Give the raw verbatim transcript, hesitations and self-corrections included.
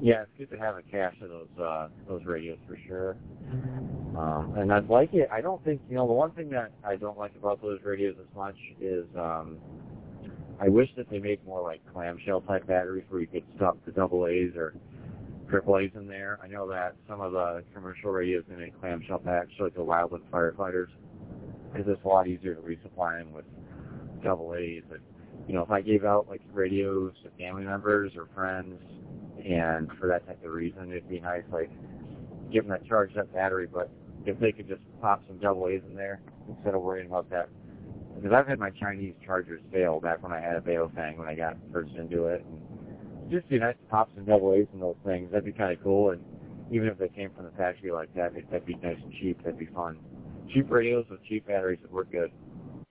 Yeah, it's good to have a cache of those uh, those radios for sure. Um, and I'd like it. I don't think, you know, the one thing that I don't like about those radios as much is um, I wish that they make more like clamshell type batteries where you could stuff the double A's or triple A's in there. I know that some of the commercial radios they make clamshell packs, like the Wildland firefighters, because it's a lot easier to resupply them with double A's. But, you know, if I gave out like radios to family members or friends, and for that type of reason, it'd be nice, like, give them that charged up battery, but if they could just pop some double A's in there instead of worrying about that. Because I've had my Chinese chargers fail back when I had a Baofeng when I got first into it. And it'd just be nice to pop some double A's in those things. That'd be kind of cool. And even if they came from the factory like that, that'd be nice and cheap. That'd be fun. Cheap radios with cheap batteries would work good.